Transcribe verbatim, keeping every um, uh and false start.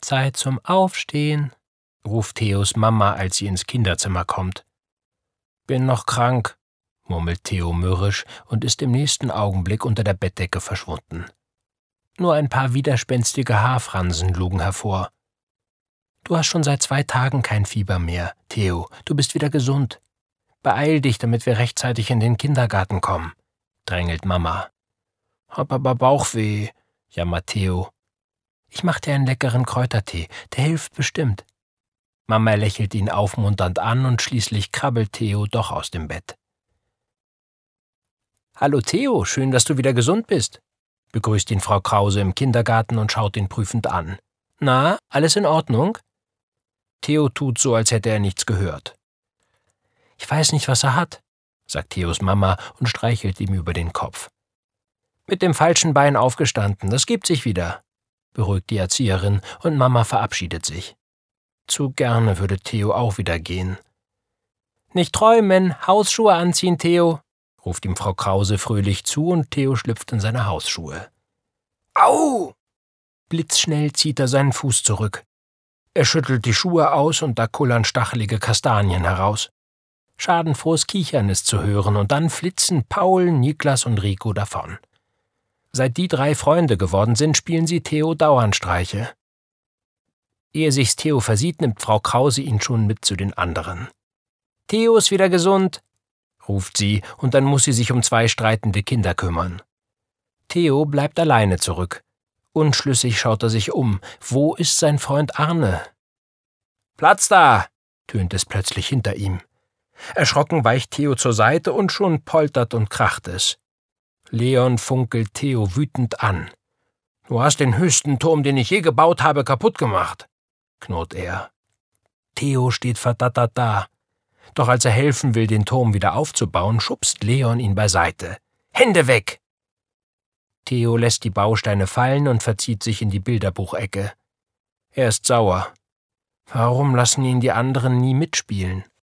Zeit zum Aufstehen, ruft Theos Mama, als sie ins Kinderzimmer kommt. Bin noch krank, murmelt Theo mürrisch und ist im nächsten Augenblick unter der Bettdecke verschwunden. Nur ein paar widerspenstige Haarfransen lugen hervor. Du hast schon seit zwei Tagen kein Fieber mehr, Theo, du bist wieder gesund. Beeil dich, damit wir rechtzeitig in den Kindergarten kommen, drängelt Mama. Hab aber Bauchweh, jammert Theo. Ich mach dir einen leckeren Kräutertee, der hilft bestimmt. Mama lächelt ihn aufmunternd an und schließlich krabbelt Theo doch aus dem Bett. Hallo Theo, schön, dass du wieder gesund bist, begrüßt ihn Frau Krause im Kindergarten und schaut ihn prüfend an. Na, alles in Ordnung? Theo tut so, als hätte er nichts gehört. Ich weiß nicht, was er hat, sagt Theos Mama und streichelt ihm über den Kopf. Mit dem falschen Bein aufgestanden, das gibt sich wieder, beruhigt die Erzieherin und Mama verabschiedet sich. Zu gerne würde Theo auch wieder gehen. Nicht träumen, Hausschuhe anziehen, Theo, ruft ihm Frau Krause fröhlich zu und Theo schlüpft in seine Hausschuhe. Au! Blitzschnell zieht er seinen Fuß zurück. Er schüttelt die Schuhe aus und da kullern stachelige Kastanien heraus. Schadenfrohes Kichern ist zu hören und dann flitzen Paul, Niklas und Rico davon. Seit die drei Freunde geworden sind, spielen sie Theo Dauernstreiche. Ehe sich's Theo versieht, nimmt Frau Krause ihn schon mit zu den anderen. Theo ist wieder gesund, ruft sie, und dann muss sie sich um zwei streitende Kinder kümmern. Theo bleibt alleine zurück. Unschlüssig schaut er sich um. Wo ist sein Freund Arne? Platz da! Tönt es plötzlich hinter ihm. Erschrocken weicht Theo zur Seite und schon poltert und kracht es. Leon funkelt Theo wütend an. Du hast den höchsten Turm, den ich je gebaut habe, kaputt gemacht, knurrt er. Theo steht verdattert da. Doch als er helfen will, den Turm wieder aufzubauen, schubst Leon ihn beiseite. Hände weg! Theo lässt die Bausteine fallen und verzieht sich in die Bilderbuchecke. Er ist sauer. Warum lassen ihn die anderen nie mitspielen?